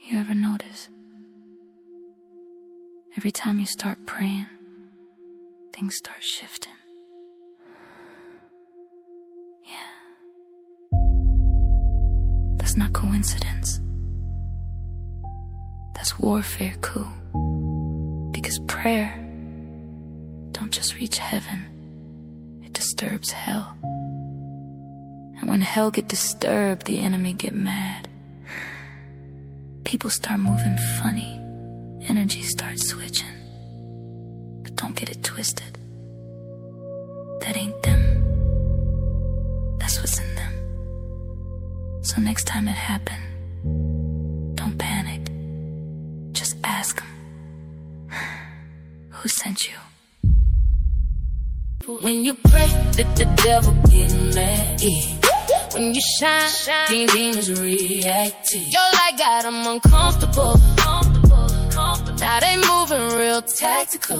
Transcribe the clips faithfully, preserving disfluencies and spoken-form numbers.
You ever notice? Every time you start praying, things start shifting. Yeah. That's not coincidence. That's warfare, cool. Because prayer don't just reach heaven, it disturbs hell. And when hell get disturbed, the enemy get mad. People start moving funny. Energy starts switching. But don't get it twisted. That ain't them. That's what's in them. So next time it happen, don't panic. Just ask them, who sent you? When you pray, let the devil get mad. Yeah. When you shine, shine, demons react to you. Your light got them uncomfortable. Now they moving real tactical.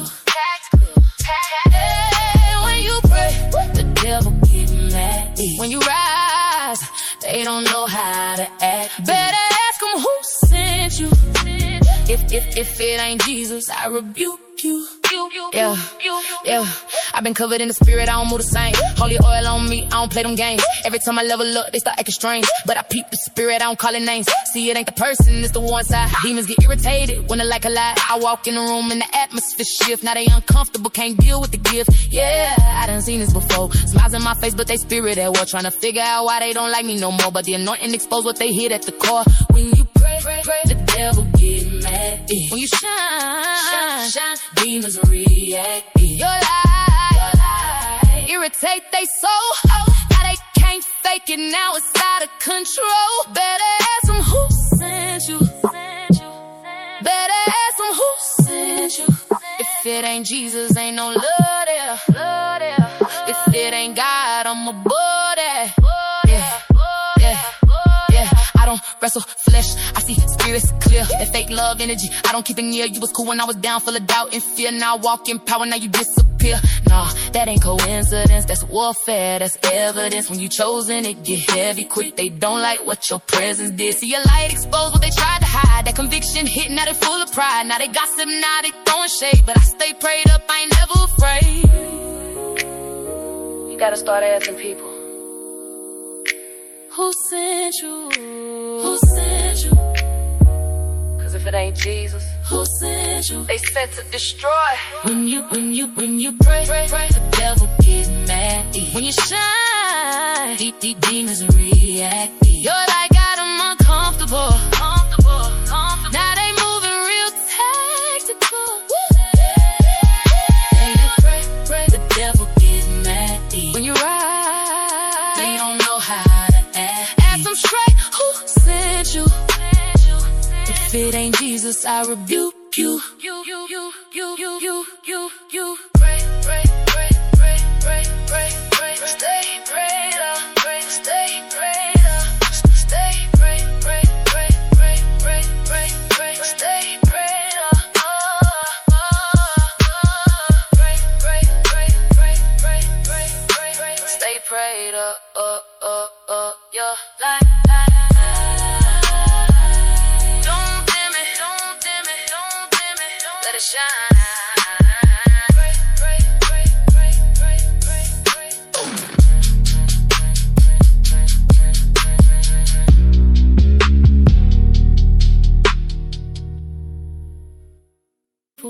Hey, when you pray, the devil get mad. When you rise, they don't know how to act. Better ask them who sent you. If, if, if it ain't Jesus, I rebuke you. Yeah, yeah. I've been covered in the spirit, I don't move the same. Holy oil on me, I don't play them games. Every time I level up, they start acting strange. But I peep the spirit, I don't call it names. See, it ain't the person, it's the one side. Demons get irritated when they like a lie. I walk in the room and the atmosphere shift. Now they uncomfortable, can't deal with the gift. Yeah, I done seen this before. Smiles in my face, but they spirit at war. Trying to figure out why they don't like me no more. But the anointing expose what they hid at the core. When you pray, pray, pray, the devil get mad. Yeah. When you shine, shine, shine, demons react. Yeah. Your light, your light irritate they soul. Oh. Now they can't fake it, now it's out of control. Better ask them who sent you. Better ask them who sent you. If it ain't Jesus, ain't no love there. If it ain't God, I'm above that. Yeah, yeah, yeah. I don't wrestle flesh, I see spirits clear. That fake love energy, I don't keep it near. You was cool when I was down, full of doubt and fear. Now I walk in power, now you disappear. Nah, that ain't coincidence, that's warfare, that's evidence. When you chosen, it get heavy quick. They don't like what your presence did. See your light expose what they tried to hide. That conviction hit, now they full of pride. Now they gossip, now they throwing shade. But I stay prayed up, I ain't never afraid. You gotta start asking people, who sent you? Who sent you? Cause if it ain't Jesus, who sent you? They set to destroy. When you, when you, when you pray, pray, pray, the devil get mad. When you shine, deep, deep demons react. Your light got them uncomfortable. Comfortable, comfortable. Now they moving real tactical. When you pray, pray, the devil get mad. When you ride, they don't know how to act. Ask them straight, who sent you? If it ain't Jesus, I rebuke you. You, you, you, you, you, you, you, you. Pray, pray, pray, pray, pray, pray, pray. Stay prayed up, pray, stay prayed up. Stay pray, pray, pray, pray, pray, pray, pray. Stay prayed up. Pray, pray, pray, pray, pray, pray, pray, pray. Stay prayed up, up, up, up. Your life. Shine.